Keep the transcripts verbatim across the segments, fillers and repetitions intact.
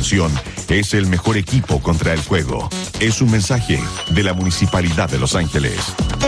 entretención es el mejor equipo contra el juego. Es un mensaje de la Municipalidad de Los Ángeles.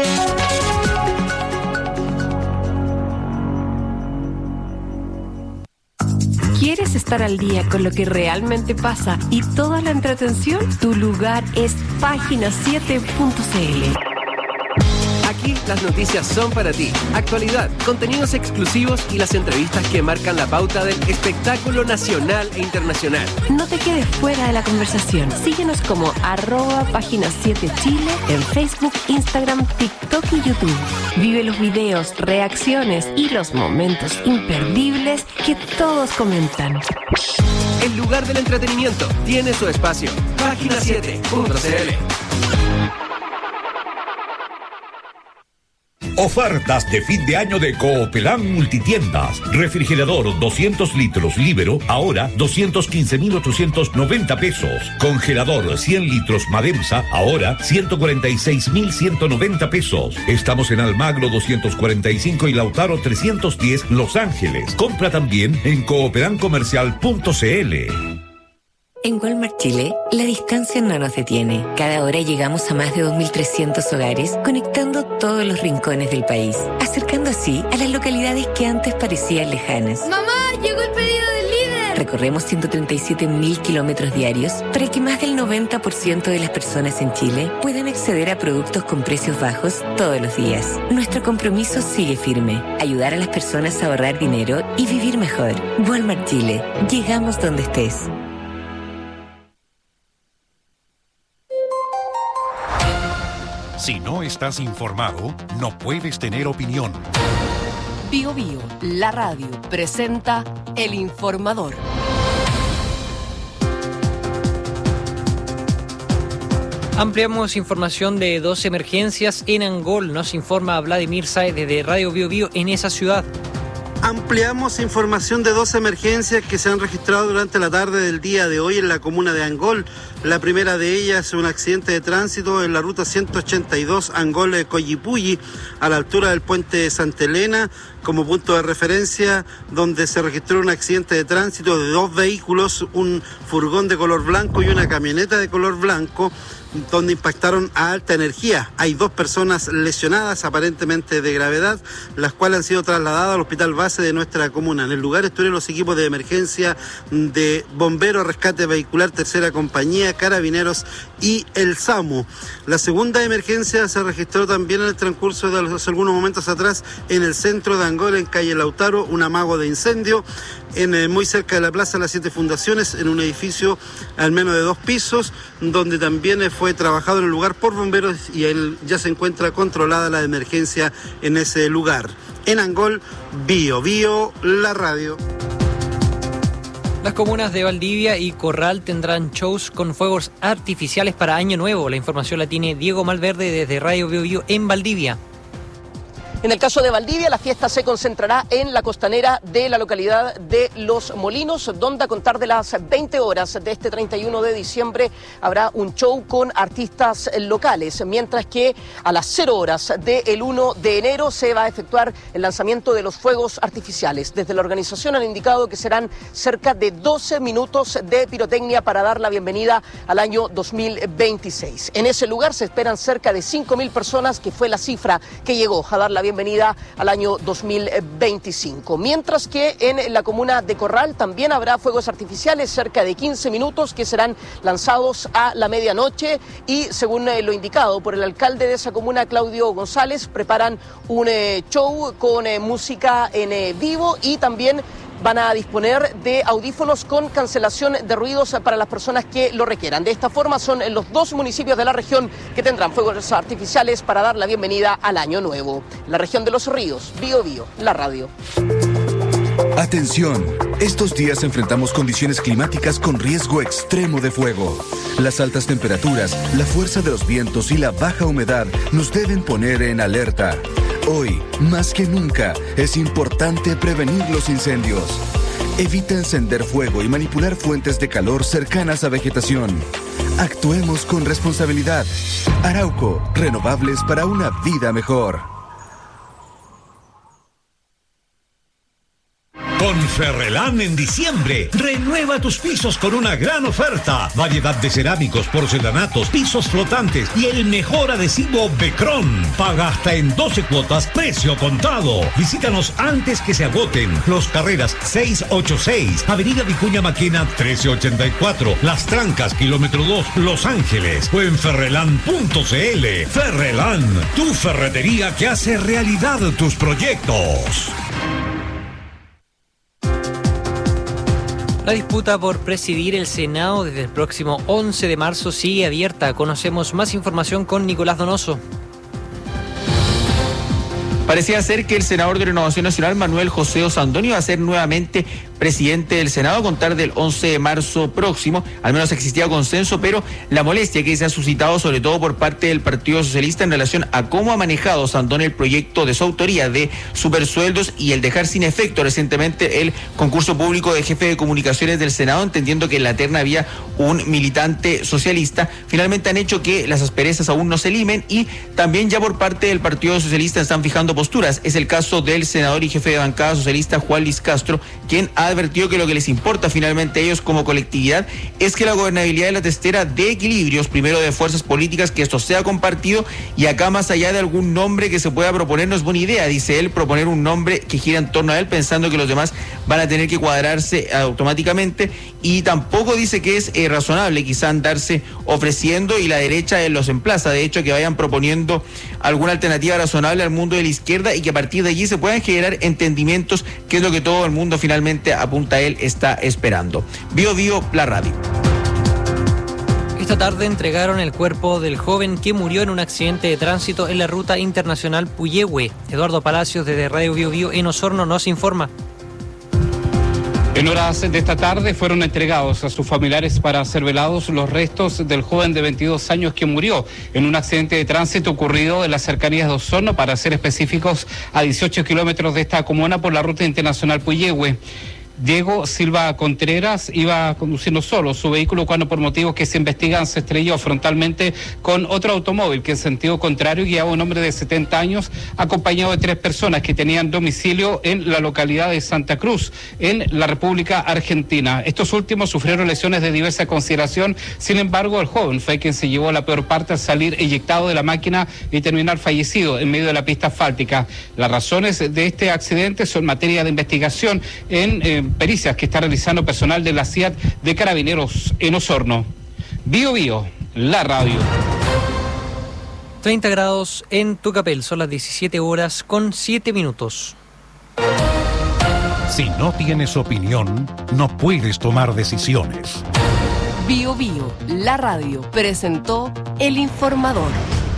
¿Quieres estar al día con lo que realmente pasa y toda la entretención? Tu lugar es página siete punto c l. Aquí las noticias son para ti. Actualidad, contenidos exclusivos y las entrevistas que marcan la pauta del espectáculo nacional e internacional. No te quedes fuera de la conversación. Síguenos como arroba página siete Chile en Facebook, Instagram, TikTok y YouTube. Vive los videos, reacciones y los momentos imperdibles que todos comentan. El lugar del entretenimiento tiene su espacio. página siete punto c l. Ofertas de fin de año de Coopelán Multitiendas. Refrigerador doscientos litros Libero, ahora doscientos quince mil ochocientos noventa pesos. Congelador cien litros Mademsa, ahora ciento cuarenta y seis mil ciento noventa pesos. Estamos en Almagro doscientos cuarenta y cinco y Lautaro trescientos diez, Los Ángeles. Compra también en cooperan comercial punto c l. En Walmart Chile, la distancia no nos detiene. Cada hora llegamos a más de dos mil trescientos hogares, conectando todos los rincones del país, acercando así a las localidades que antes parecían lejanas. ¡Mamá, llegó el pedido del líder! Recorremos ciento treinta y siete mil kilómetros diarios para que más del noventa por ciento de las personas en Chile puedan acceder a productos con precios bajos todos los días. Nuestro compromiso sigue firme: ayudar a las personas a ahorrar dinero y vivir mejor. Walmart Chile, llegamos donde estés. Si no estás informado, no puedes tener opinión. Bio Bio, la radio, presenta El Informador. Ampliamos información de dos emergencias en Angol. Nos informa Vladimir Sáez desde Radio Bio Bio en esa ciudad. Ampliamos información de dos emergencias que se han registrado durante la tarde del día de hoy en la comuna de Angol. La primera de ellas es un accidente de tránsito en la ruta ciento ochenta y dos Angol-Collipulli, a la altura del puente de Santa Elena, como punto de referencia, donde se registró un accidente de tránsito de dos vehículos, un furgón de color blanco y una camioneta de color blanco, donde impactaron a alta energía. Hay dos personas lesionadas, aparentemente de gravedad, las cuales han sido trasladadas al hospital base de nuestra comuna. En el lugar estuvieron los equipos de emergencia de bomberos, rescate vehicular, tercera compañía, carabineros y el SAMU. La segunda emergencia se registró también en el transcurso de los, algunos momentos atrás en el centro de Angol, en calle Lautaro, un amago de incendio en, eh, muy cerca de la Plaza Las Siete Fundaciones, en un edificio al menos de dos pisos, donde también eh, fue trabajado en el lugar por bomberos y él ya se encuentra controlada la emergencia en ese lugar. En Angol, Bio Bio, la radio. Las comunas de Valdivia y Corral tendrán shows con fuegos artificiales para Año Nuevo. La información la tiene Diego Malverde desde Radio Bio Bio en Valdivia. En el caso de Valdivia, la fiesta se concentrará en la costanera de la localidad de Los Molinos, donde a contar de las veinte horas de este treinta y uno de diciembre habrá un show con artistas locales, mientras que a las cero horas del uno de enero se va a efectuar el lanzamiento de los fuegos artificiales. Desde la organización han indicado que serán cerca de doce minutos de pirotecnia para dar la bienvenida al año dos mil veintiséis. En ese lugar se esperan cerca de cinco mil personas, que fue la cifra que llegó a dar la bienvenida al año dos mil veinticinco. Mientras que en la comuna de Corral también habrá fuegos artificiales, cerca de quince minutos, que serán lanzados a la medianoche y, según eh, lo indicado por el alcalde de esa comuna, Claudio González, preparan un eh, show con eh, música en eh, vivo y también van a disponer de audífonos con cancelación de ruidos para las personas que lo requieran. De esta forma son los dos municipios de la región que tendrán fuegos artificiales para dar la bienvenida al Año Nuevo. La región de Los Ríos, Bio Bio, la radio. Atención, estos días enfrentamos condiciones climáticas con riesgo extremo de fuego. Las altas temperaturas, la fuerza de los vientos y la baja humedad nos deben poner en alerta. Hoy, más que nunca, es importante prevenir los incendios. Evita encender fuego y manipular fuentes de calor cercanas a vegetación. Actuemos con responsabilidad. Arauco, renovables para una vida mejor. Con Con Ferrelán en diciembre, renueva tus pisos con una gran oferta. Variedad de cerámicos, porcelanatos, pisos flotantes y el mejor adhesivo Becron. Paga hasta en doce cuotas, precio contado. Visítanos antes que se agoten. Los Carreras seiscientos ochenta y seis, Avenida Vicuña Maquena trece ochenta y cuatro, Las Trancas, kilómetro dos, Los Ángeles o en ferrelán punto cl. Ferrelán, tu ferretería que hace realidad tus proyectos. La disputa por presidir el Senado desde el próximo once de marzo sigue abierta. Conocemos más información con Nicolás Donoso. Parecía ser que el senador de Renovación Nacional, Manuel José Osandón, iba a ser nuevamente presidente del Senado a contar del once de marzo próximo. Al menos existía consenso, pero la molestia que se ha suscitado sobre todo por parte del Partido Socialista en relación a cómo ha manejado Osandón el proyecto de su autoría de supersueldos y el dejar sin efecto recientemente el concurso público de jefe de comunicaciones del Senado, entendiendo que en la terna había un militante socialista, finalmente han hecho que las asperezas aún no se limen y también ya por parte del Partido Socialista están fijando posturas. Es el caso del senador y jefe de bancada socialista Juan Luis Castro, quien ha advertido que lo que les importa finalmente a ellos como colectividad es que la gobernabilidad de la testera dé equilibrios, primero de fuerzas políticas, que esto sea compartido, y acá más allá de algún nombre que se pueda proponer no es buena idea, dice él, proponer un nombre que gira en torno a él pensando que los demás van a tener que cuadrarse automáticamente, y tampoco dice que es eh, razonable quizá andarse ofreciendo y la derecha los emplaza, de hecho, que vayan proponiendo alguna alternativa razonable al mundo de la izquierda y que a partir de allí se puedan generar entendimientos, que es lo que todo el mundo finalmente apunta a él está esperando. Bio Bio, la radio. Esta tarde entregaron el cuerpo del joven que murió en un accidente de tránsito en la ruta internacional Puyehue. Eduardo Palacios, desde Radio Bio Bio en Osorno, nos informa. En horas de esta tarde fueron entregados a sus familiares para ser velados los restos del joven de veintidós años que murió en un accidente de tránsito ocurrido en las cercanías de Osorno, para ser específicos, a dieciocho kilómetros de esta comuna por la ruta internacional Puyehue. Diego Silva Contreras iba conduciendo solo su vehículo cuando, por motivos que se investigan, se estrelló frontalmente con otro automóvil que en sentido contrario guiaba un hombre de setenta años acompañado de tres personas que tenían domicilio en la localidad de Santa Cruz, en la República Argentina. Estos últimos sufrieron lesiones de diversa consideración, sin embargo el joven fue quien se llevó la peor parte al salir eyectado de la máquina y terminar fallecido en medio de la pista asfáltica. Las razones de este accidente son materia de investigación en eh, pericias que está realizando personal de la C I A T de Carabineros en Osorno. Bio Bio, la radio. treinta grados en Tucapel, son las diecisiete horas con siete minutos. Si no tienes opinión, no puedes tomar decisiones. Bio Bio, la radio, presentó El Informador.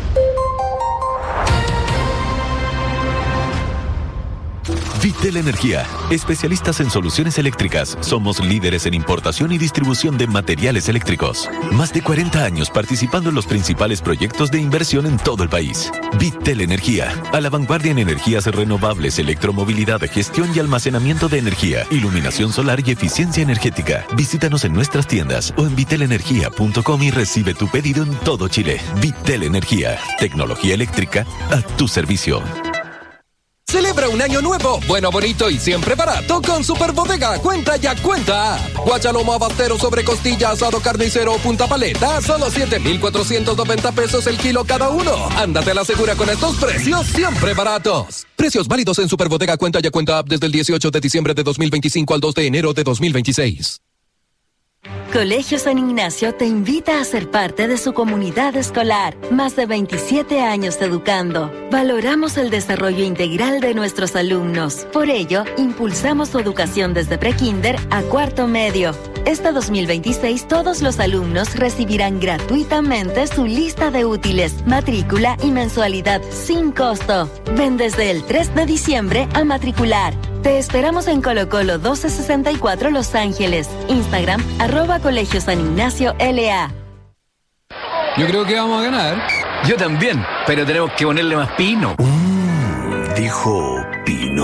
Vitel Energía, especialistas en soluciones eléctricas. Somos líderes en importación y distribución de materiales eléctricos. Más de cuarenta años participando en los principales proyectos de inversión en todo el país. Vitel Energía, a la vanguardia en energías renovables, electromovilidad, gestión y almacenamiento de energía, iluminación solar y eficiencia energética. Visítanos en nuestras tiendas o en vitel energía punto com y recibe tu pedido en todo Chile. Vitel Energía, tecnología eléctrica a tu servicio. Celebra un año nuevo, bueno, bonito y siempre barato con Super Bodega. Cuenta ya, cuenta. Guachalomo abastero sobre costilla, asado carnicero o punta paleta, solo siete mil cuatrocientos noventa pesos el kilo cada uno. Ándate a la segura con estos precios siempre baratos. Precios válidos en Super Bodega. Cuenta ya, cuenta app desde el dieciocho de diciembre de dos mil veinticinco al dos de enero de dos mil veintiséis. Colegio San Ignacio te invita a ser parte de su comunidad escolar. Más de veintisiete años educando. Valoramos el desarrollo integral de nuestros alumnos. Por ello, impulsamos su educación desde prekinder a cuarto medio. Este dos mil veintiséis, todos los alumnos recibirán gratuitamente su lista de útiles, matrícula y mensualidad sin costo. Ven desde el tres de diciembre a matricular. Te esperamos en Colo Colo doce sesenta y cuatro Los Ángeles. Instagram, arroba Colegio San Ignacio L A. Yo creo que vamos a ganar. Yo también, pero tenemos que ponerle más pino. Mm, ¿Dijo pino?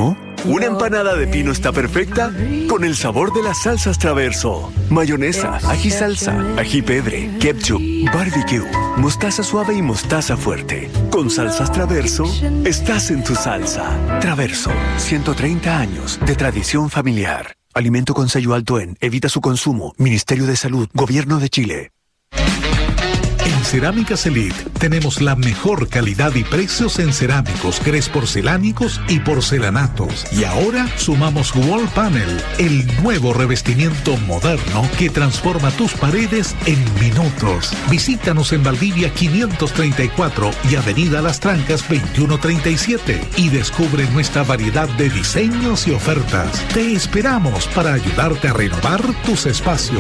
Una empanada de pino está perfecta con el sabor de las salsas Traverso. Mayonesa, ají salsa, ají pedre, ketchup, barbecue, mostaza suave y mostaza fuerte. Con salsas Traverso, estás en tu salsa. Traverso, ciento treinta años de tradición familiar. Alimento con sello alto en. Evita su consumo. Ministerio de Salud. Gobierno de Chile. En Cerámicas Elite tenemos la mejor calidad y precios en cerámicos, grés porcelánicos y porcelanatos. Y ahora sumamos Wall Panel, el nuevo revestimiento moderno que transforma tus paredes en minutos. Visítanos en Valdivia quinientos treinta y cuatro y Avenida Las Trancas veintiuno treinta y siete y descubre nuestra variedad de diseños y ofertas. Te esperamos para ayudarte a renovar tus espacios.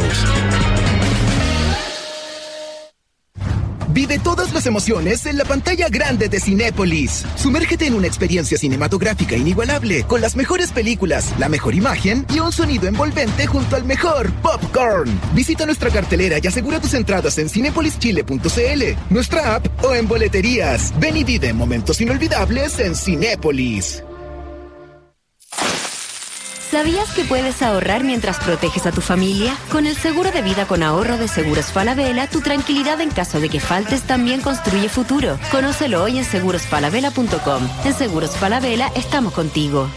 Vive todas las emociones en la pantalla grande de Cinépolis. Sumérgete en una experiencia cinematográfica inigualable, con las mejores películas, la mejor imagen y un sonido envolvente junto al mejor popcorn. Visita nuestra cartelera y asegura tus entradas en cinepolis chile punto c l, nuestra app o en boleterías. Ven y vive momentos inolvidables en Cinépolis. ¿Sabías que puedes ahorrar mientras proteges a tu familia? Con el seguro de vida con ahorro de Seguros Falabella, tu tranquilidad en caso de que faltes también construye futuro. Conócelo hoy en seguros falabella punto com. En Seguros Falabella estamos contigo.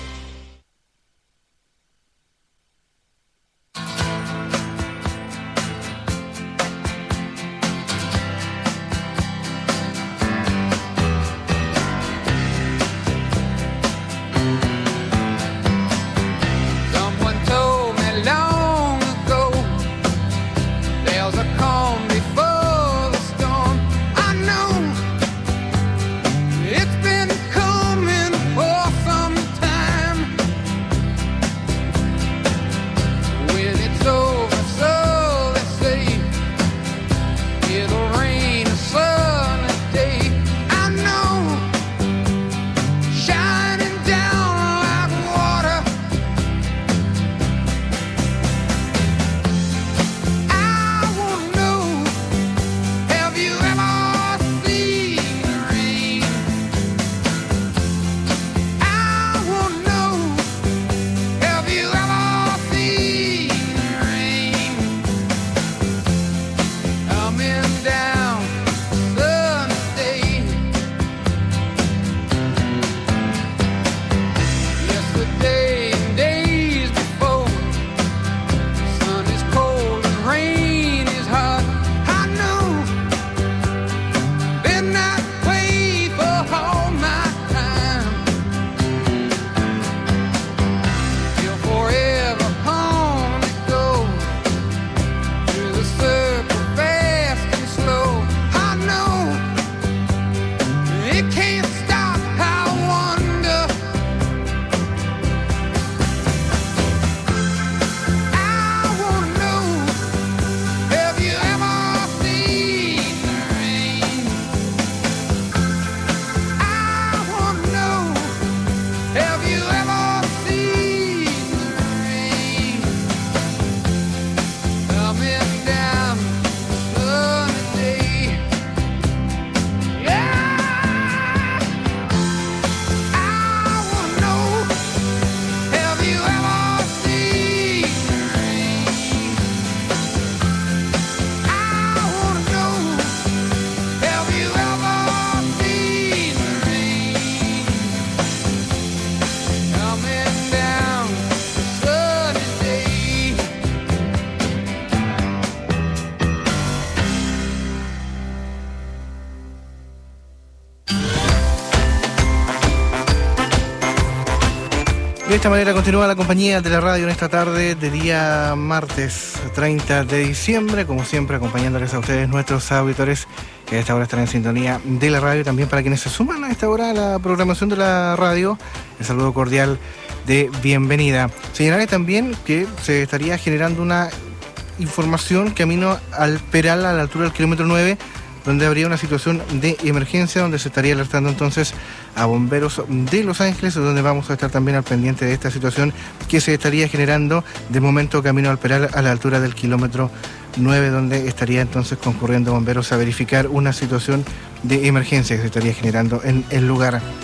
De esta manera continúa la compañía de la radio en esta tarde de día martes treinta de diciembre, como siempre acompañándoles a ustedes, nuestros auditores que a esta hora están en sintonía de la radio, y también para quienes se suman a esta hora a la programación de la radio, el saludo cordial de bienvenida. Señalaré también que se estaría generando una información camino al Peral, a la altura del kilómetro nueve, donde habría una situación de emergencia, donde se estaría alertando entonces a bomberos de Los Ángeles, donde vamos a estar también al pendiente de esta situación que se estaría generando de momento camino al Peral, a la altura del kilómetro nueve, donde estaría entonces concurriendo bomberos a verificar una situación de emergencia que se estaría generando en el lugar.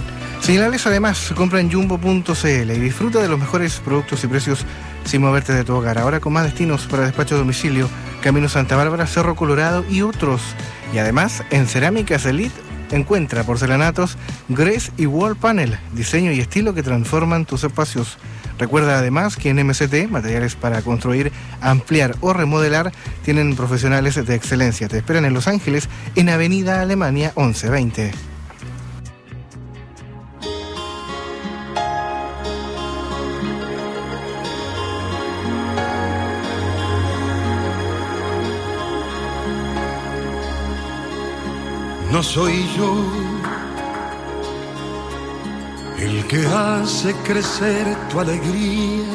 Señalarles además, compra en jumbo punto c l y disfruta de los mejores productos y precios sin moverte de tu hogar. Ahora con más destinos para despacho a domicilio, Camino Santa Bárbara, Cerro Colorado y otros. Y además, en Cerámicas Elite encuentra porcelanatos, Grés y Wall Panel, diseño y estilo que transforman tus espacios. Recuerda además que en M C T, materiales para construir, ampliar o remodelar, tienen profesionales de excelencia. Te esperan en Los Ángeles, en Avenida Alemania once veinte. No soy yo el que hace crecer tu alegría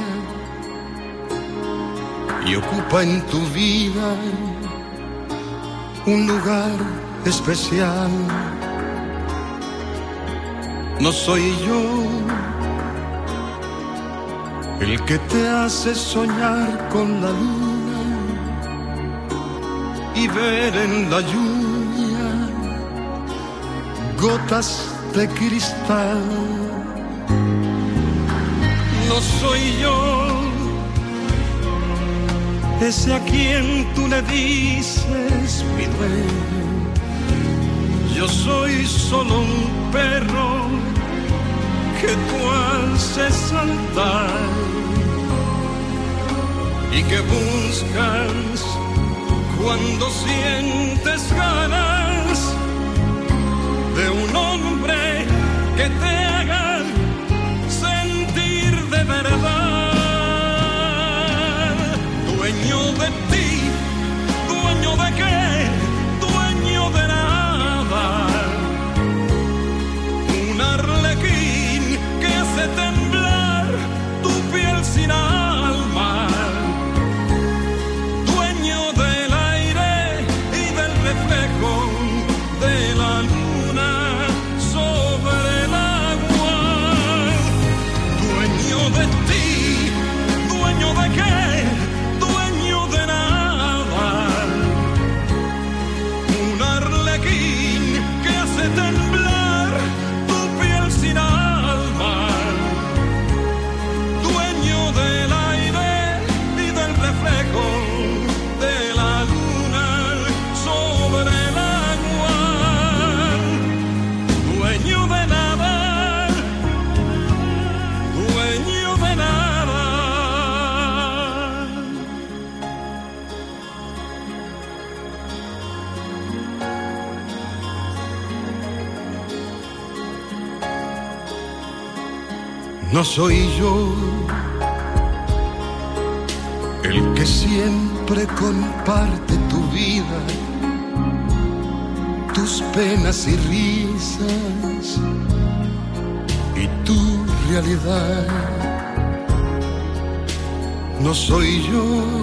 y ocupa en tu vida un lugar especial. No soy yo el que te hace soñar con la luna y ver en la lluvia gotas de cristal. No soy yo ese a quien tú le dices mi dueño. Yo soy solo un perro que tú haces saltar y que buscas cuando sientes ganas de un hombre que te haga sentir de verdad. Dueño de ti, dueño de qué, dueño de nada. Un arlequín que hace temblar tu piel sin alma. Dueño del aire y del reflejo de la luz sobre el agua. Dueño de ti, dueño de qué, dueño de nada. Un arlequín que hace temblar tu piel sin alma. Dueño del aire y del reflejo de la luna sobre el agua. Dueño de nada, dueño de nada. No soy yo el que siempre comparte tu vida, tus penas y risas y tu realidad. No soy yo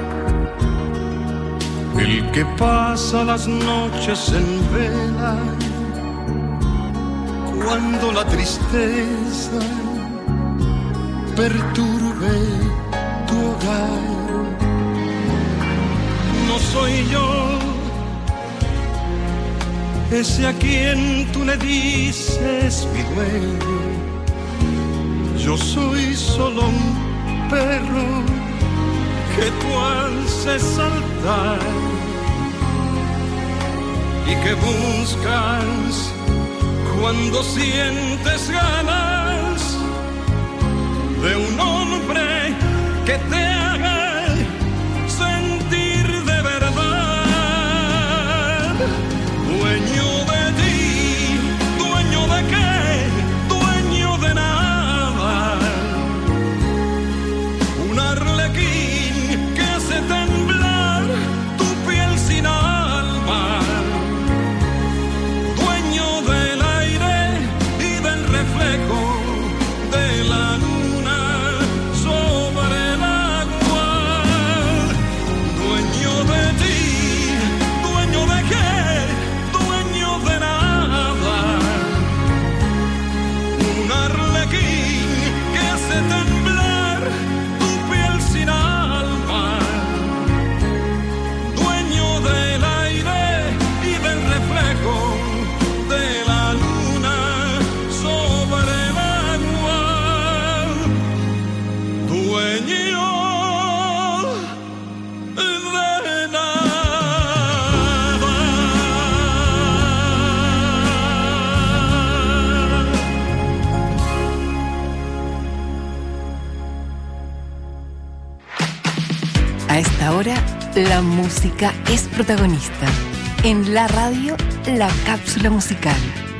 el que pasa las noches en vela cuando la tristeza perturbe tu hogar. No soy yo ese a quien tú le dices mi dueño. Yo soy solo un perro que tú haces saltar y que buscas cuando sientes ganas de un hombre que te haga sentir de verdad. Dueño de ti, dueño de qué, dueño de nada. Un arlequín que hace temblar tu piel sin alma. Dueño del aire y del reflejo de la luna sobre el agua. Ahora la música es protagonista. En la radio, la cápsula musical.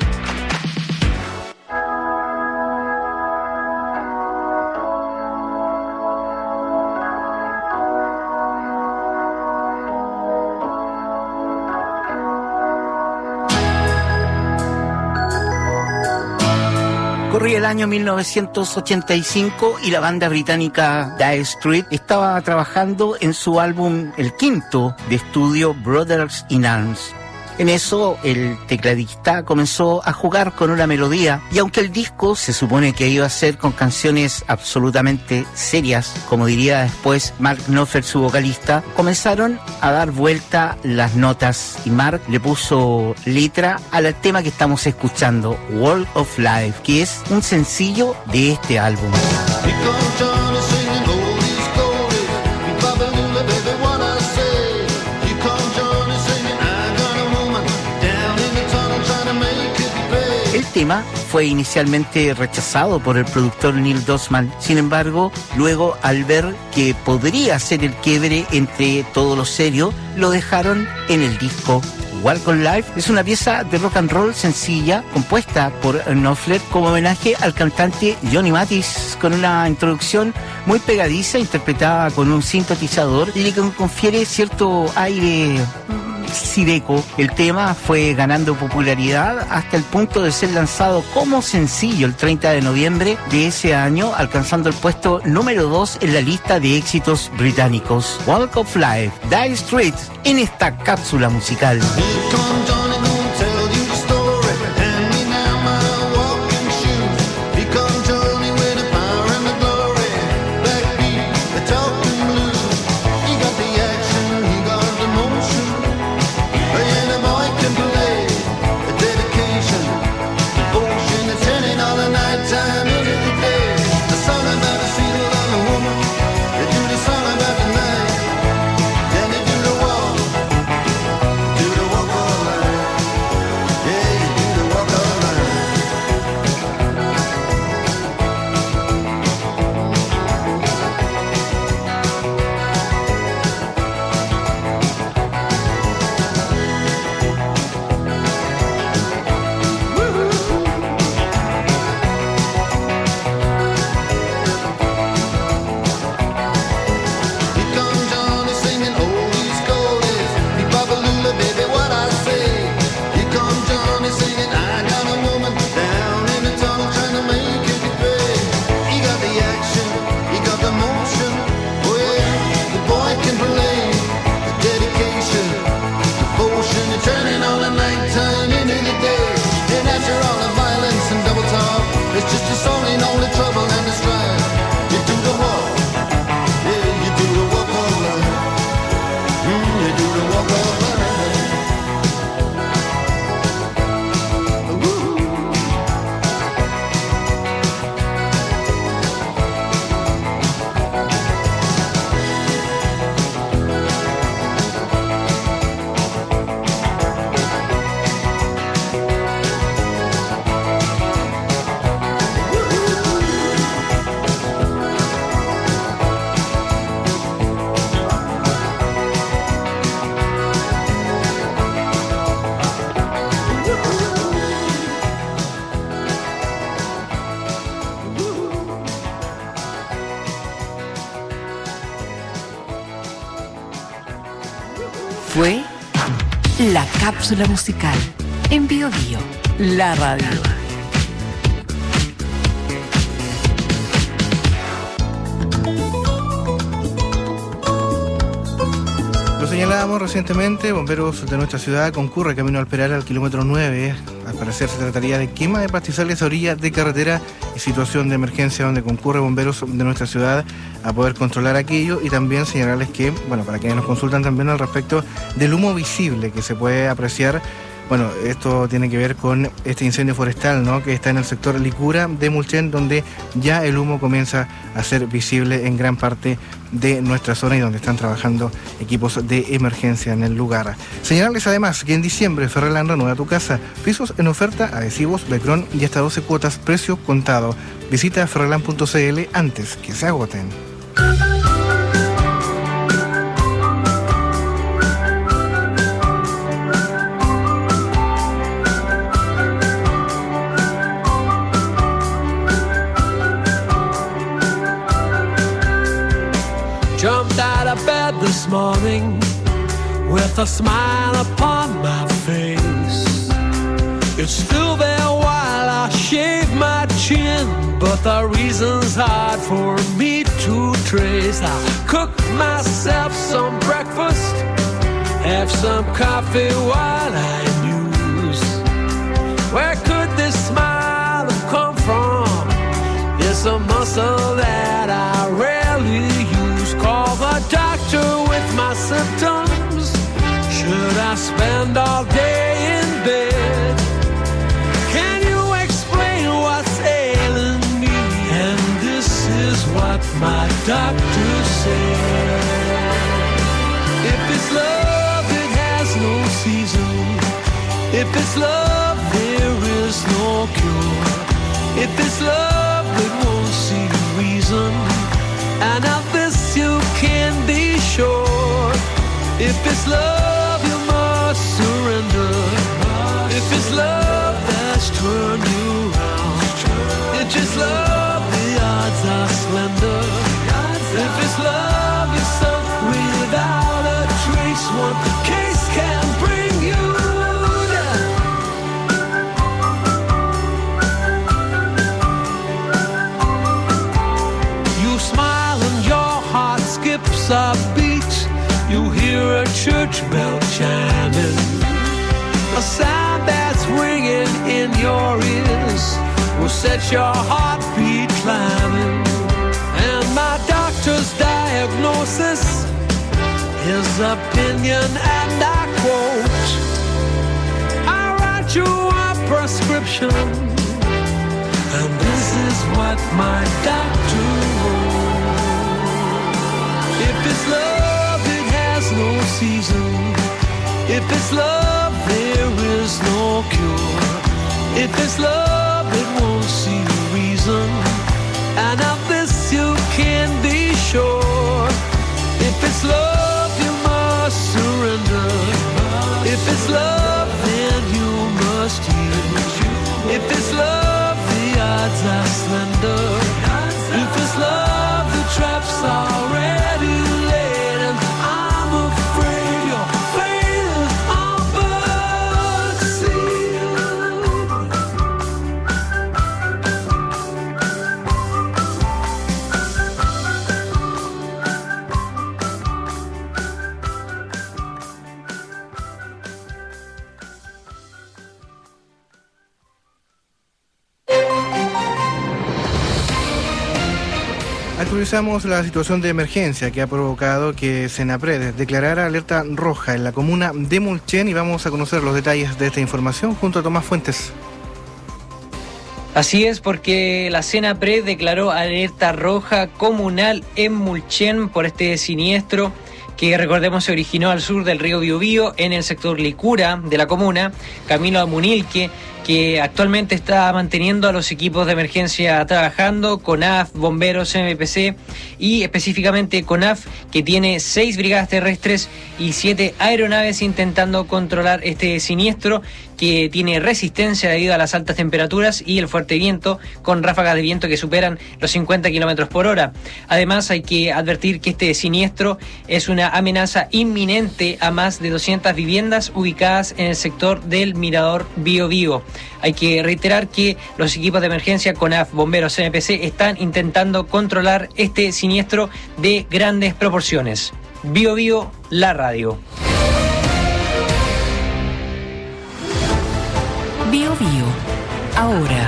Corría el año mil novecientos ochenta y cinco y la banda británica Dire Straits estaba trabajando en su álbum, el quinto de estudio, Brothers in Arms. En eso, el tecladista comenzó a jugar con una melodía, y aunque el disco se supone que iba a ser con canciones absolutamente serias, como diría después Mark Knopfler, su vocalista, comenzaron a dar vuelta las notas y Mark le puso letra al tema que estamos escuchando, World of Life, que es un sencillo de este álbum. El tema fue inicialmente rechazado por el productor Neil Dosman. Sin embargo, luego, al ver que podría ser el quiebre entre todo lo serio, lo dejaron en el disco. Walk on Life es una pieza de rock and roll sencilla, compuesta por Knopfler como homenaje al cantante Johnny Mathis, con una introducción muy pegadiza, interpretada con un sintetizador y que confiere cierto aire sideco. El tema fue ganando popularidad hasta el punto de ser lanzado como sencillo el treinta de noviembre de ese año, alcanzando el puesto número dos en la lista de éxitos británicos. Walk of Life, Dire Straits, en esta cápsula musical. Fue la cápsula musical en Bio Bio, la radio. Lo señalábamos recientemente, bomberos de nuestra ciudad concurren camino al Peral al kilómetro nueve. Al parecer se trataría de quema de pastizales a orilla de carretera y situación de emergencia donde concurre bomberos de nuestra ciudad a poder controlar aquello, y también señalarles que, bueno, para quienes nos consultan también al respecto del humo visible que se puede apreciar. Bueno, esto tiene que ver con este incendio forestal, ¿no?, que está en el sector Licura de Mulchen, donde ya el humo comienza a ser visible en gran parte de nuestra zona y donde están trabajando equipos de emergencia en el lugar. Señalarles además que en diciembre Ferreland renueva tu casa. Pisos en oferta, adhesivos, Becron y hasta doce cuotas, precio contado. Visita ferreland punto c l antes que se agoten. this morning with a smile upon my face. It's still there while I shave my chin, but the reason's hard for me to trace. I cook myself some breakfast, have some coffee while I muse. Where could this smile have come from? It's a muscle that I rarely use. Call the doctor with my symptoms. Should I spend all day in bed? Can you explain what's ailing me? And this is what my doctor said. If it's love, it has no season. If it's love, there is no cure. If it's love, it won't see reason. And of this you can be sure. If it's love, you must surrender. If it's love that's turned you around, if it's love, the odds are slender. If it's love, you're sunk without a trace. One case can bring you down. You smile and your heart skips a beat. You hear a church bell chiming, a sound that's ringing in your ears will set your heartbeat climbing. And my doctor's diagnosis, his opinion, and I quote, I write you a prescription, and this is what my doctor wrote. If it's love, it has no season. If it's love, there is no cure. If it's love, it won't see reason. And of this you can be sure. If it's love, you must surrender. If it's love, then you must yield. If it's love, the odds are slender. If it's love, the trap's already laid. And I'm afraid your fate is all but sealed. Actualizamos la situación de emergencia que ha provocado que Senapred declarara alerta roja en la comuna de Mulchen y vamos a conocer los detalles de esta información junto a Tomás Fuentes. Así es, porque la Senapred declaró alerta roja comunal en Mulchen por este siniestro que, recordemos, se originó al sur del río Biobío, en el sector Licura de la comuna, camino a Munilque, que actualmente está manteniendo a los equipos de emergencia trabajando, CONAF, bomberos, M P C y específicamente CONAF, que tiene seis brigadas terrestres y siete aeronaves intentando controlar este siniestro que tiene resistencia debido a las altas temperaturas y el fuerte viento, con ráfagas de viento que superan los cincuenta kilómetros por hora. Además, hay que advertir que este siniestro es una amenaza inminente a más de doscientas viviendas ubicadas en el sector del Mirador Biobío. Hay que reiterar que los equipos de emergencia CONAF, bomberos, M P C están intentando controlar este siniestro de grandes proporciones. Biobío, la radio. Bio Bio, ahora.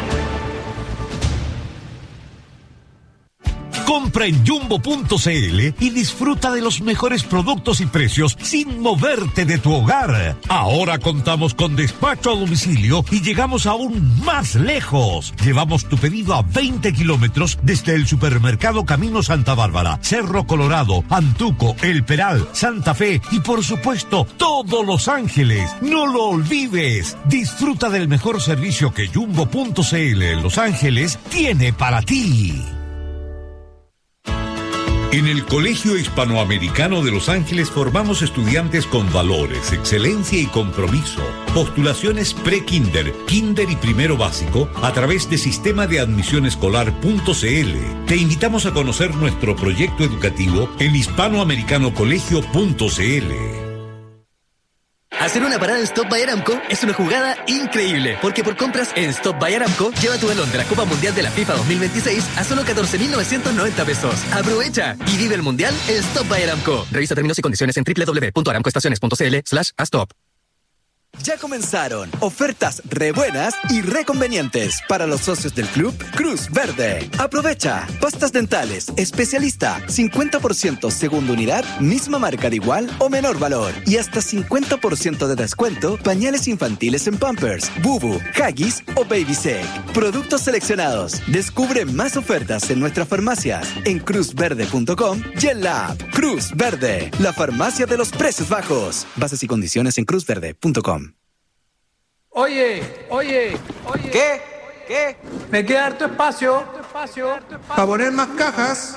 Compra en jumbo punto cl y disfruta de los mejores productos y precios sin moverte de tu hogar. Ahora contamos con despacho a domicilio y llegamos aún más lejos. Llevamos tu pedido a veinte kilómetros desde el supermercado Camino Santa Bárbara, Cerro Colorado, Antuco, El Peral, Santa Fe y por supuesto todo Los Ángeles. No lo olvides. Disfruta del mejor servicio que jumbo punto cl en Los Ángeles tiene para ti. En el Colegio Hispanoamericano de Los Ángeles formamos estudiantes con valores, excelencia y compromiso. Postulaciones pre-kinder, kinder y primero básico a través de sistema de admisión escolar punto c l. Te invitamos a conocer nuestro proyecto educativo en hispanoamericano colegio punto c l. Hacer una parada en Stop by Aramco es una jugada increíble, porque por compras en Stop by Aramco, lleva tu balón de la Copa Mundial de la FIFA dos mil veintiséis a solo catorce mil novecientos noventa pesos. ¡Aprovecha! Y vive el Mundial en Stop by Aramco. Revisa términos y condiciones en doble u doble u doble u punto aramcoestaciones punto c l slash a stop. Ya comenzaron ofertas re buenas y re convenientes para los socios del club Cruz Verde. Aprovecha pastas dentales especialista, cincuenta por ciento segunda unidad, misma marca de igual o menor valor, y hasta cincuenta por ciento de descuento pañales infantiles en Pampers, Bubu, Huggies o Baby Sec. Productos seleccionados. Descubre más ofertas en nuestras farmacias en cruz verde punto com y en la app Cruz Verde, la farmacia de los precios bajos. Bases y condiciones en cruz verde punto com. Oye, oye, oye. ¿Qué? ¿Qué? Me queda harto espacio, espacio, para poner más cajas.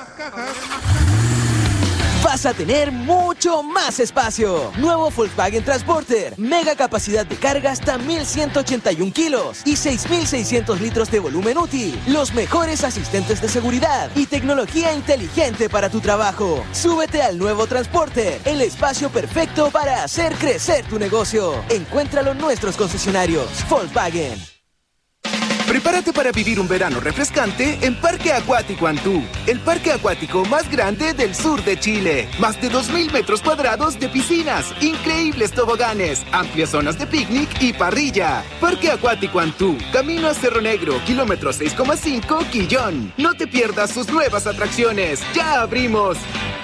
Vas a tener mucho más espacio. Nuevo Volkswagen Transporter. Mega capacidad de carga hasta mil ciento ochenta y uno kilos y seis mil seiscientos litros de volumen útil. Los mejores asistentes de seguridad y tecnología inteligente para tu trabajo. Súbete al nuevo Transporter, el espacio perfecto para hacer crecer tu negocio. Encuéntralo en nuestros concesionarios. Volkswagen. Prepárate para vivir un verano refrescante en Parque Acuático Antú, el parque acuático más grande del sur de Chile. Más de dos mil metros cuadrados de piscinas, increíbles toboganes, amplias zonas de picnic y parrilla. Parque Acuático Antú, camino a Cerro Negro, kilómetro seis coma cinco, Quillón. No te pierdas sus nuevas atracciones. ¡Ya abrimos!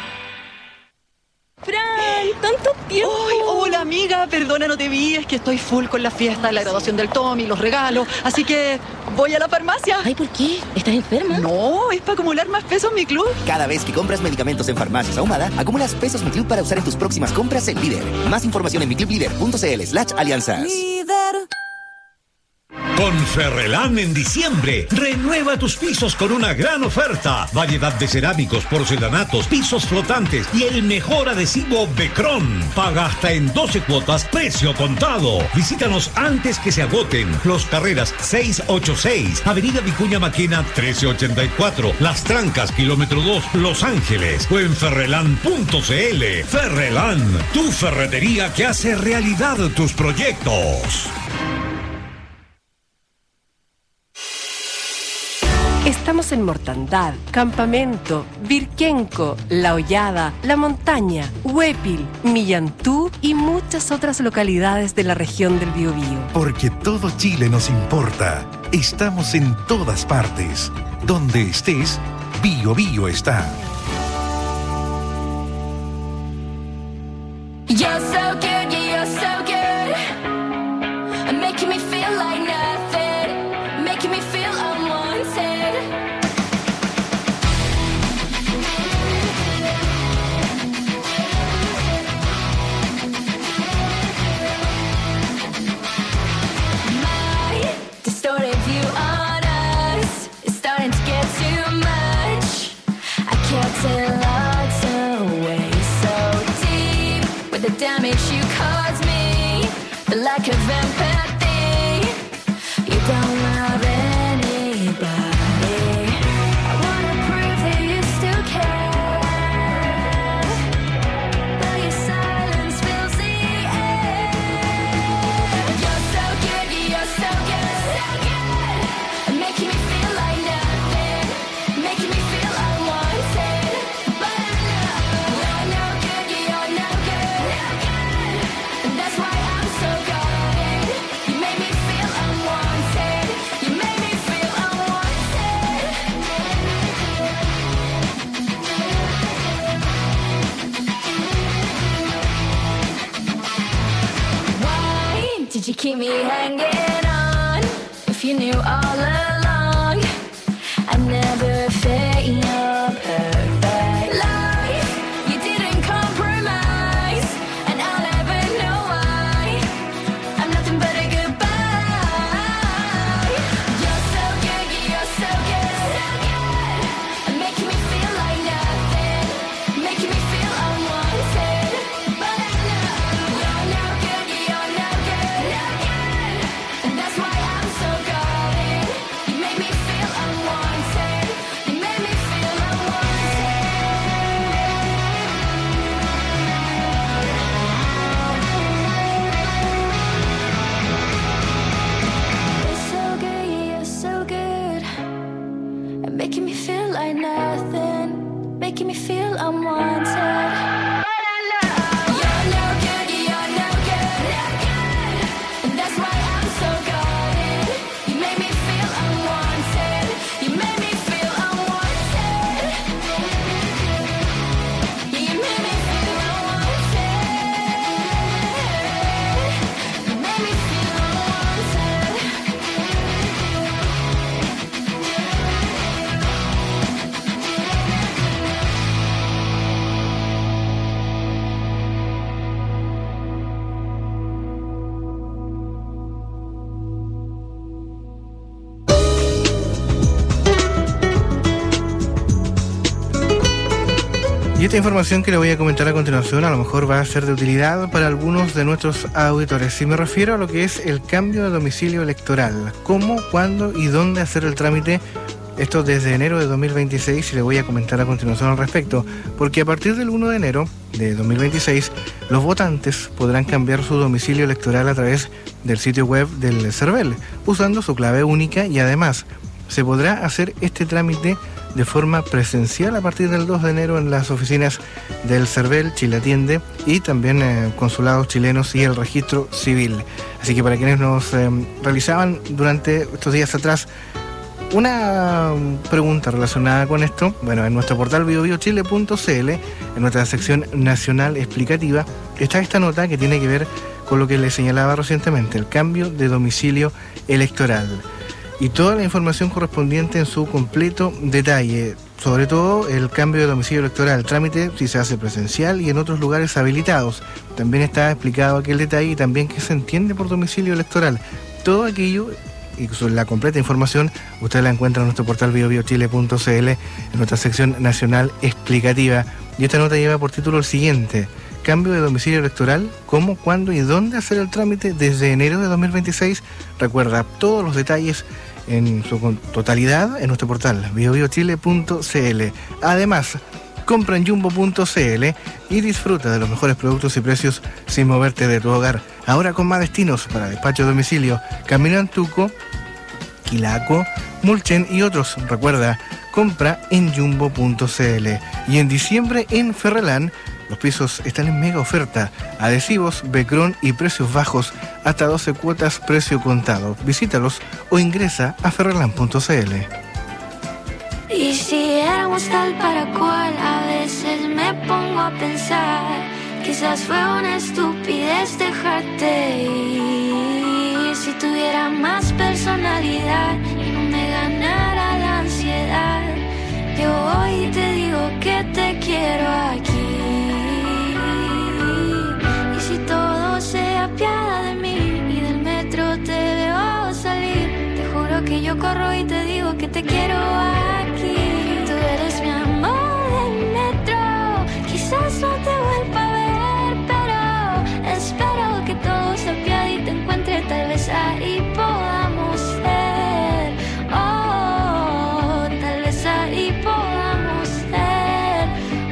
¡Fran! ¡Tanto tiempo! ¡Ay, hola amiga! Perdona, no te vi, es que estoy full con la fiesta, la graduación del Tommy, los regalos, así que voy a la farmacia. Ay, ¿por qué? ¿Estás enferma? No, es para acumular más pesos en mi club. Cada vez que compras medicamentos en Farmacias Ahumada, acumulas pesos Mi Club para usar en tus próximas compras en Líder. Más información en mi club líder punto c l slash alianzas. Líder. Con Ferrelán en diciembre, renueva tus pisos con una gran oferta. Variedad de cerámicos, porcelanatos, pisos flotantes y el mejor adhesivo Becron. Paga hasta en doce cuotas, precio contado. Visítanos antes que se agoten. Los Carreras seiscientos ochenta y seis, Avenida Vicuña Maquena trece ochenta y cuatro, Las Trancas, kilómetro dos, Los Ángeles, o en ferrelán punto c l. Ferrelán, tu ferretería que hace realidad tus proyectos. Estamos en Mortandad, Campamento, Virquenco, La Hollada, La Montaña, Huépil, Millantú y muchas otras localidades de la región del Biobío. Porque todo Chile nos importa. Estamos en todas partes. Donde estés, Biobío está. You're so good, you're so good. Making me feel like nothing. Making me feel unwanted. My distorted view on us is starting to get too much. I can't tell lots away so deep with the damage you caused me, the lack of empathy. You don't love anybody. I wanna prove that you still care, but your silence fills the air. You're so good, you're so good, so good. Making me feel like nothing, making me feel unwanted. But I know you're no good, you're no good, no good. And that's why I'm so guarded. You made me feel unwanted. You made me feel unwanted. Why did you keep me hanging on? If you knew all along I never fit your perfect life. You didn't compromise, and I'll never know why. I'm nothing but a goodbye. You're so good, you're so good, so good. Making me feel like nothing, Y esta información que le voy a comentar a continuación a lo mejor va a ser de utilidad para algunos de nuestros auditores. Si me refiero a lo que es el cambio de domicilio electoral, cómo, cuándo y dónde hacer el trámite. Esto desde enero de dos mil veintiséis y le voy a comentar a continuación al respecto, porque a partir del primero de enero de dos mil veintiséis los votantes podrán cambiar su domicilio electoral a través del sitio web del CERVEL, usando su clave única, y además se podrá hacer este trámite de forma presencial a partir del dos de enero en las oficinas del CERVEL, Chile Atiende, y también eh, consulados chilenos y el registro civil. Así que para quienes nos eh, realizaban durante estos días atrás una pregunta relacionada con esto, bueno, en nuestro portal bio bio chile punto c l, en nuestra sección nacional explicativa, está esta nota que tiene que ver con lo que le señalaba recientemente, el cambio de domicilio electoral. Y toda la información correspondiente en su completo detalle, sobre todo el cambio de domicilio electoral, el trámite si se hace presencial y en otros lugares habilitados. También está explicado aquel detalle y también qué se entiende por domicilio electoral. Todo aquello y la completa información usted la encuentra en nuestro portal bio bio chile punto c l, en nuestra sección nacional explicativa. Y esta nota lleva por título el siguiente: cambio de domicilio electoral, cómo, cuándo y dónde hacer el trámite desde enero de dos mil veintiséis. Recuerda todos los detalles en su totalidad en nuestro portal bio bio chile punto c l. Además, compra en jumbo punto c l y disfruta de los mejores productos y precios sin moverte de tu hogar. Ahora con más destinos para despacho a domicilio: Camino Antuco, Quilaco, Mulchen y otros. Recuerda, compra en jumbo punto c l. Y en diciembre en Ferrelán, los pisos están en mega oferta: adhesivos, becrón y precios bajos, hasta doce cuotas precio contado. Visítalos o ingresa a ferrelán punto c l. Y si éramos tal para cual, a veces me pongo a pensar, quizás fue una estupidez dejarte ir. Si tuviera más personalidad y no me ganara la ansiedad, yo hoy te digo que te quiero aquí. Y si todo se apiada de mí y del metro te veo salir, te juro que yo corro y te digo que te quiero aquí. Tú eres mi amor del metro, quizás no te vuelva a ver, pero espero que todo se apiade y te encuentre, tal vez ahí podamos ser. Oh, tal vez ahí podamos ser.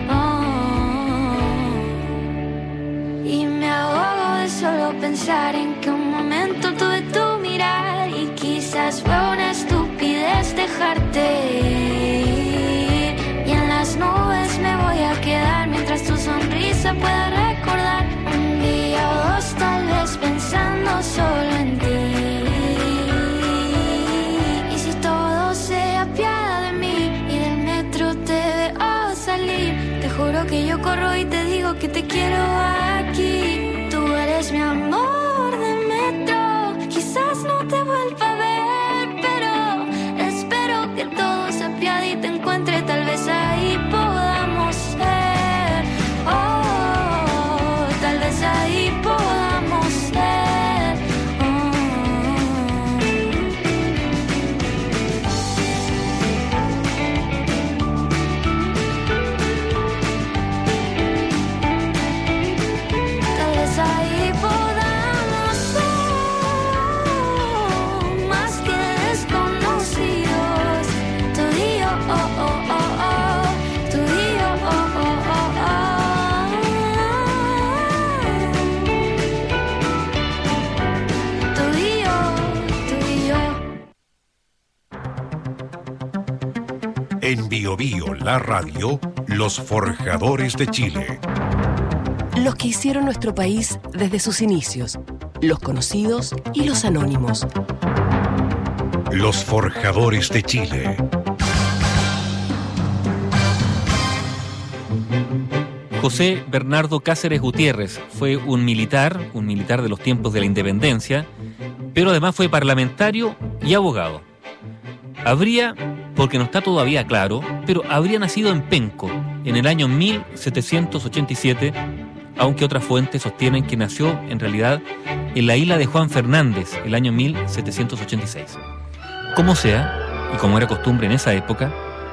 Oh. Y me ahogo de solo pensar en que un momento tuve tu mirar y quizás fue una estupidez dejarte ir. Y en las nubes me voy a quedar mientras tu sonrisa pueda recordar un día o dos, tal vez pensando solo en ti. Y si todo se apiada de mí y del metro te veo salir, te juro que yo corro y te digo que te quiero aquí. Tú eres mi amor del metro, quizás no te vuelva a ver, pero espero que todo se apiade y te encuentre, tal vez ahí podamos ser. Oh, tal vez ahí podamos ser. Oh. Tal vez ahí podamos ser más que desconocidos. Tú y yo, oh, oh, oh, oh. Tú y yo, oh, oh, oh, oh. Tú y yo, tú y yo. En Bio Bio, la radio, los forjadores de Chile. Los que hicieron nuestro país desde sus inicios, los conocidos y los anónimos. Los forjadores de Chile. José Bernardo Cáceres Gutiérrez fue un militar, un militar de los tiempos de la independencia, pero además fue parlamentario y abogado. Habría, porque no está todavía claro, pero habría nacido en Penco en el año mil setecientos ochenta y siete, aunque otras fuentes sostienen que nació en realidad en la isla de Juan Fernández el año mil setecientos ochenta y seis. Como sea, y como era costumbre en esa época,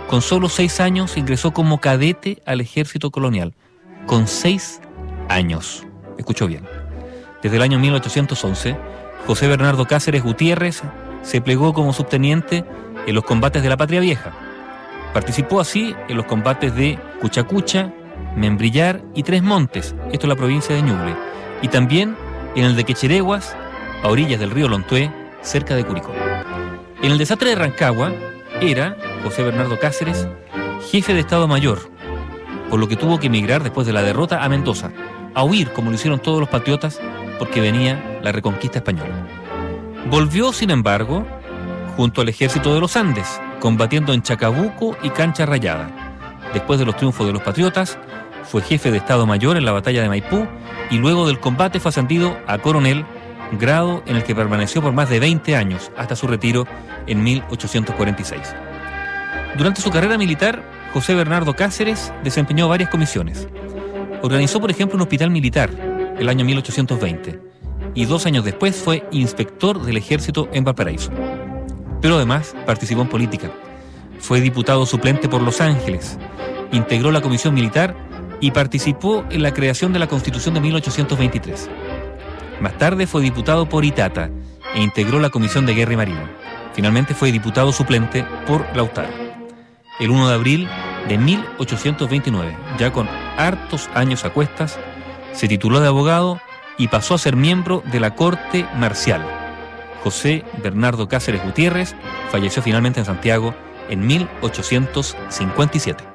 Con solo seis años ingresó como cadete al ejército colonial. Con seis años. Escuchó bien. Desde el año mil ochocientos once, José Bernardo Cáceres Gutiérrez se plegó como subteniente en los combates de la Patria Vieja. Participó así en los combates de Cuchacucha, Membrillar y Tres Montes, esto es la provincia de Ñuble, y también en el de Quechereguas, a orillas del río Lontué, cerca de Curicó. En el desastre de Rancagua era José Bernardo Cáceres jefe de Estado Mayor, por lo que tuvo que emigrar después de la derrota a Mendoza, a huir como lo hicieron todos los patriotas porque venía la reconquista española. Volvió, sin embargo, junto al ejército de los Andes, combatiendo en Chacabuco y Cancha Rayada. Después de los triunfos de los patriotas, fue jefe de Estado Mayor en la batalla de Maipú y luego del combate fue ascendido a coronel, grado en el que permaneció por más de veinte años hasta su retiro en mil ochocientos cuarenta y seis. Durante su carrera militar, José Bernardo Cáceres desempeñó varias comisiones. Organizó, por ejemplo, un hospital militar el año mil ochocientos veinte y dos años después fue inspector del ejército en Valparaíso. Pero además participó en política. Fue diputado suplente por Los Ángeles, integró la comisión militar y participó en la creación de la Constitución de mil ochocientos veintitrés. Más tarde fue diputado por Itata e integró la Comisión de Guerra y Marina. Finalmente fue diputado suplente por Lautaro. El primero de abril de mil ochocientos veintinueve, ya con hartos años a cuestas, se tituló de abogado y pasó a ser miembro de la Corte Marcial. José Bernardo Cáceres Gutiérrez falleció finalmente en Santiago en mil ochocientos cincuenta y siete.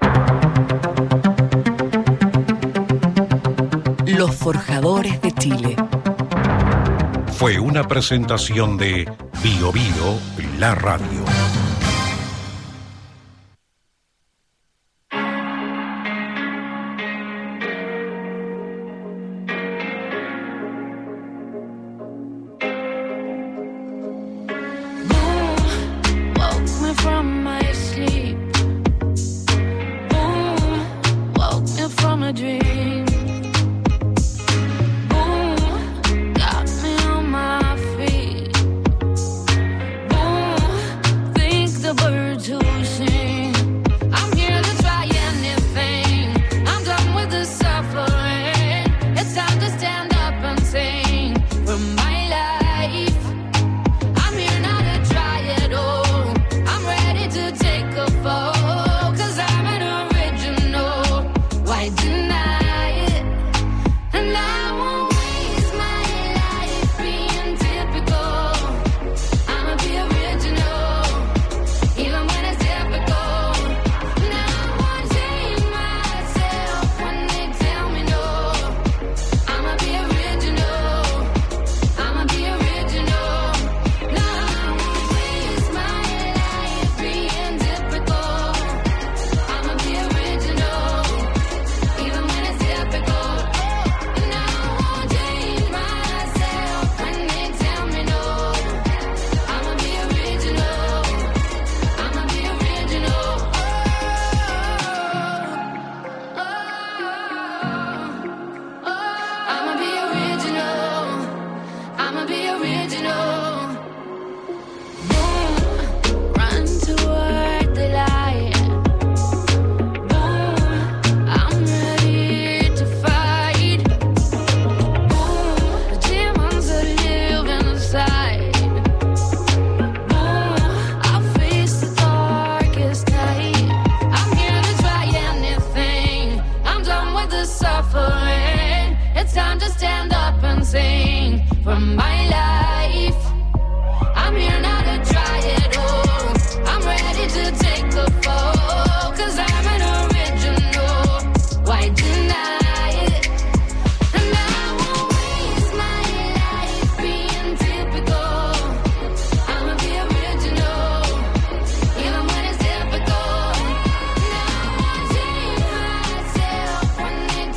Los Forjadores de Chile. Fue una presentación de Bio Bio, la radio.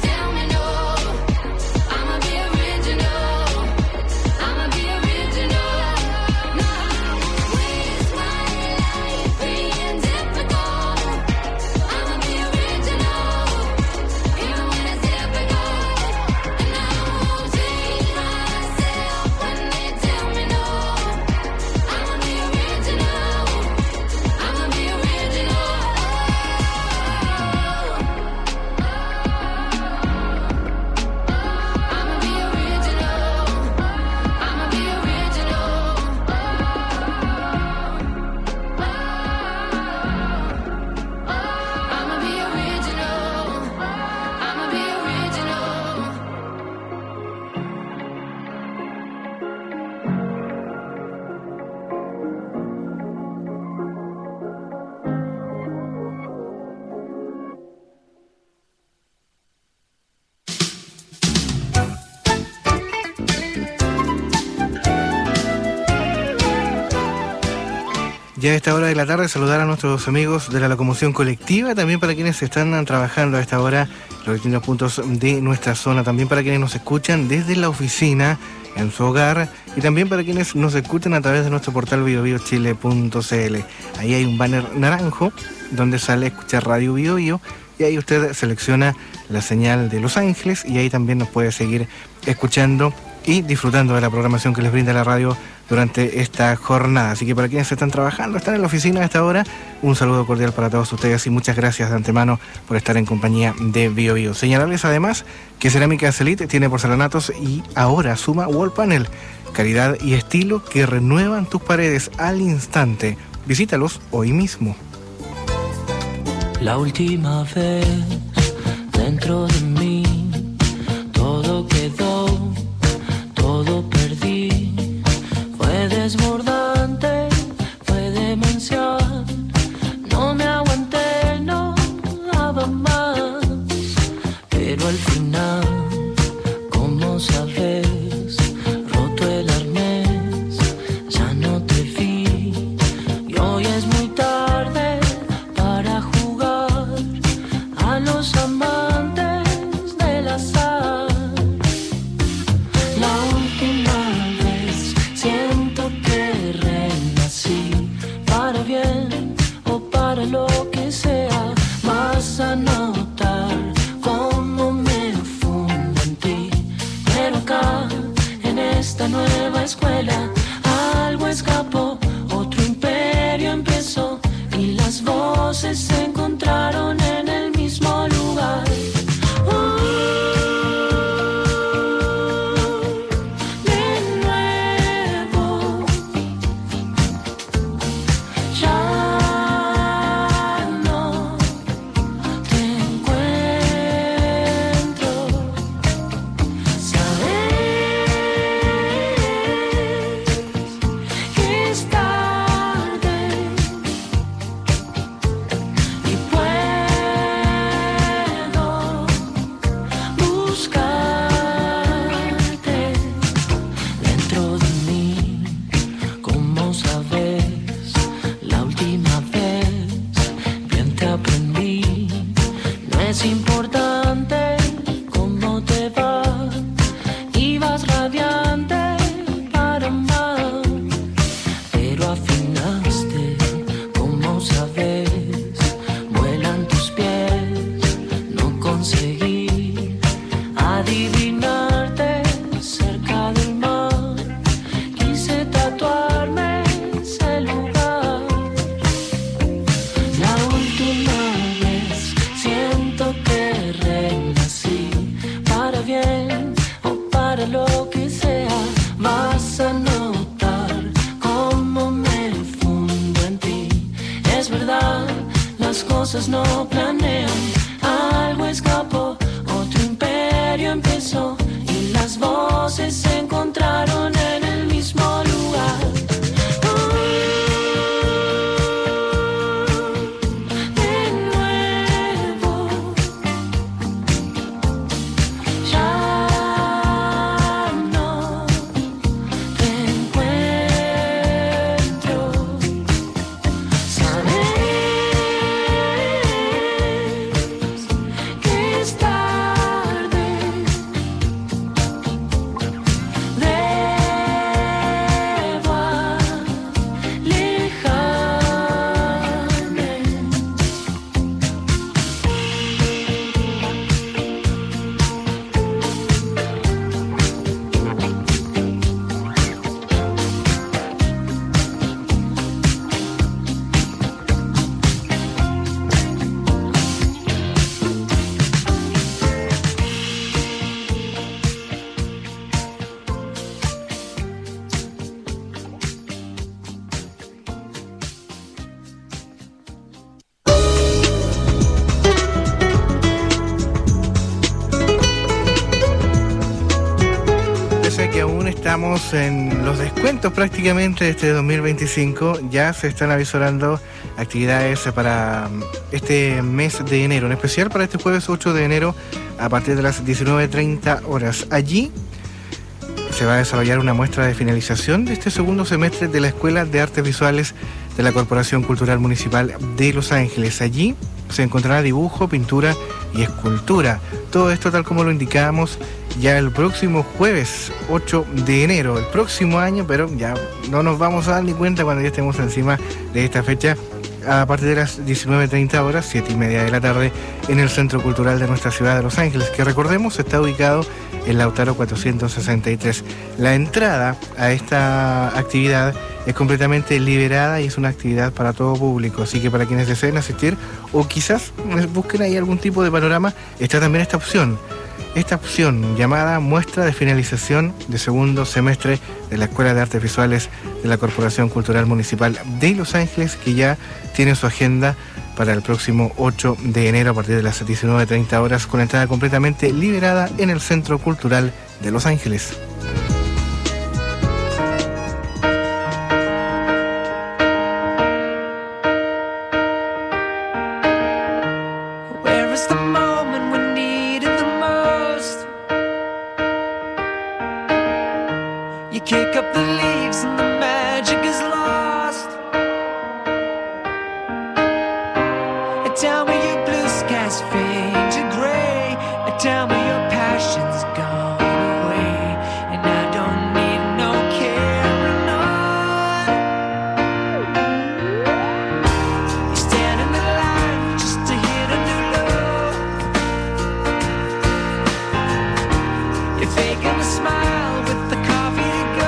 Original. Ya a esta hora de la tarde saludar a nuestros amigos de la locomoción colectiva, también para quienes están trabajando a esta hora en los distintos puntos de nuestra zona, también para quienes nos escuchan desde la oficina, en su hogar, y también para quienes nos escuchan a través de nuestro portal bio bio chile punto c l. Ahí hay un banner naranjo donde sale escuchar Radio Bio Bio, y ahí usted selecciona la señal de Los Ángeles y ahí también nos puede seguir escuchando y disfrutando de la programación que les brinda la radio durante esta jornada. Así que para quienes están trabajando, están en la oficina a esta hora, un saludo cordial para todos ustedes y muchas gracias de antemano por estar en compañía de Bio Bio. Señalarles además que Cerámica Celit tiene porcelanatos y ahora suma wall panel, calidad y estilo que renuevan tus paredes al instante. Visítalos hoy mismo. La última vez dentro de mí todo quedó, todo perdí. Fue desbordante, fue demencial. No me aguanté, no daba más. Pero al final, como sabes, roto el arnés, ya no te vi. Y hoy es muy tarde para jugar a los amantes del azar. La última vez siento que renací, para bien o para lo que sea. Vas a notar cómo me fundo en ti. Pero acá, en esta nueva escuela, algo escapó, otro imperio empezó y las voces se encontraron en el mismo lugar. No planean, algo escapó, otro imperio empezó y las voces se encontraron en el mismo lugar. De nuevo, ya no te encuentro. Sabes estamos en los descuentos prácticamente de este dos mil veinticinco. Ya se están avisorando actividades para este mes de enero, en especial para este jueves ocho de enero a partir de las diecinueve treinta horas. Allí se va a desarrollar una muestra de finalización de este segundo semestre de la Escuela de Artes Visuales de la Corporación Cultural Municipal de Los Ángeles. Allí se encontrará dibujo, pintura y escultura. Todo esto tal como lo indicábamos ya el próximo jueves ocho de enero, el próximo año, pero ya no nos vamos a dar ni cuenta cuando ya estemos encima de esta fecha, a partir de las diecinueve treinta horas, siete y media de la tarde, en el Centro Cultural de nuestra ciudad de Los Ángeles, que recordemos está ubicado en Lautaro cuatrocientos sesenta y tres. La entrada a esta actividad es completamente liberada y es una actividad para todo público, así que para quienes deseen asistir o quizás busquen ahí algún tipo de panorama, está también esta opción. Esta opción llamada muestra de finalización de segundo semestre de la Escuela de Artes Visuales de la Corporación Cultural Municipal de Los Ángeles, que ya tiene su agenda para el próximo ocho de enero a partir de las diecinueve treinta horas, con entrada completamente liberada en el Centro Cultural de Los Ángeles. Kick up the leaves and the magic is lost. And tell me your blue skies fade to gray. And tell me your passion's gone away. And I don't need no carrying on. You stand in the line just to hit a new low. You're faking a smile with the coffee.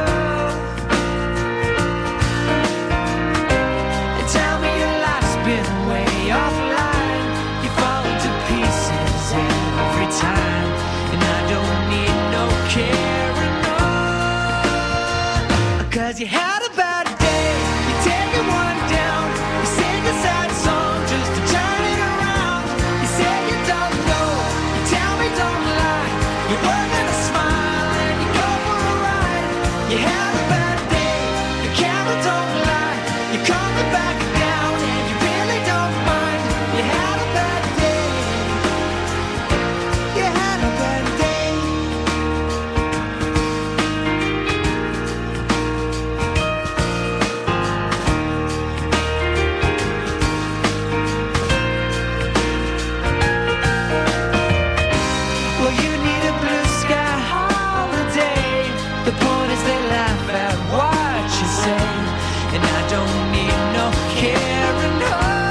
Cause you had a bad day, you're taking one down. You sing a sad song just to turn it around. You say you don't know, you tell me don't lie. You're working a smile and you go for a ride. You had a bad day, the camera don't lie. You're coming back down and you really don't mind. You had a bad day, you had a bad day. And I don't need no carrying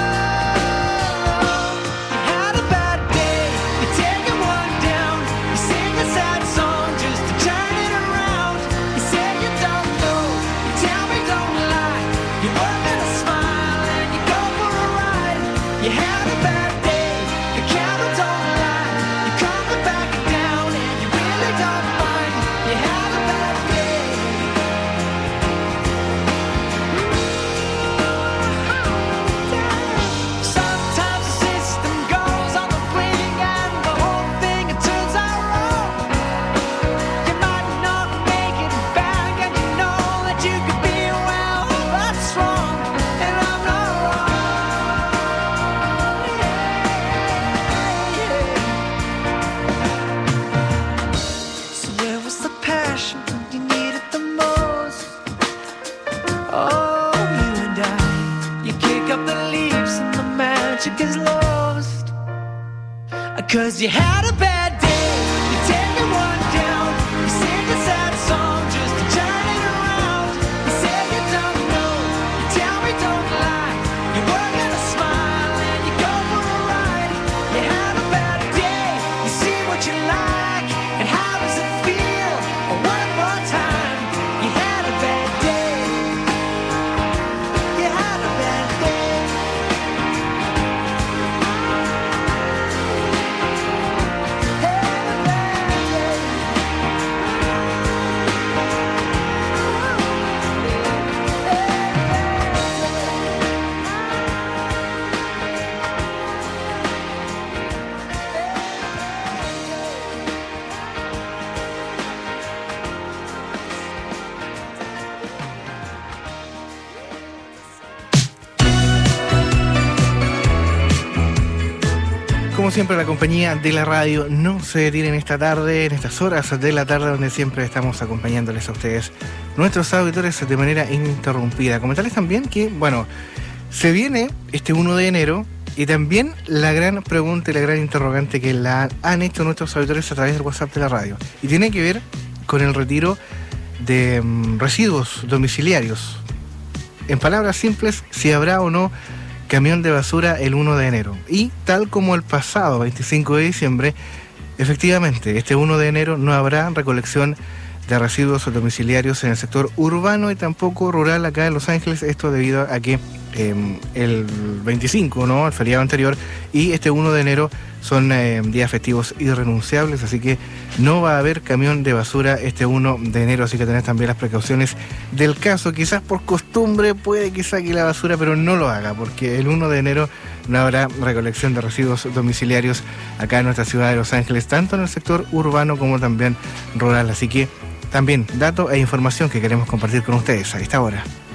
on. You had a bad day, you're taking one down. You sing a sad song just to turn it around. You say you don't know, you tell me don't lie. You're working a smile and you go for a ride. You had a bad day, the camera don't lie. You're coming back down and you really don't mind. You had a bad day. Cause you had a bad day, you're taking one down. You sing a sad song just to turn it around. You say you don't know, you tell me don't lie. You're working a smile and you go for a ride. You had a bad day, you see what you like. And how does it feel? One more time. You had a bad day, you had a bad day. como siempre, la compañía de la radio no se detiene en esta tarde, en estas horas de la tarde, donde siempre estamos acompañándoles a ustedes, nuestros auditores, de manera ininterrumpida. Comentarles también que, bueno, se viene este uno de enero y también la gran pregunta y la gran interrogante que la han hecho nuestros auditores a través del WhatsApp de la radio. Y tiene que ver con el retiro de um, residuos domiciliarios. En palabras simples, si habrá o no camión de basura el uno de enero. Y tal como el pasado veinticinco de diciembre, efectivamente, este uno de enero no habrá recolección de residuos domiciliarios en el sector urbano y tampoco rural acá en Los Ángeles. Esto debido a que eh, el veinticinco, ¿no?, el feriado anterior, y este uno de enero son eh, días festivos irrenunciables, así que no va a haber camión de basura este uno de enero, así que tenés también las precauciones del caso. Quizás por costumbre puede que saque la basura, pero no lo haga, porque el uno de enero no habrá recolección de residuos domiciliarios acá en nuestra ciudad de Los Ángeles, tanto en el sector urbano como también rural, así que también dato e información que queremos compartir con ustedes a esta hora.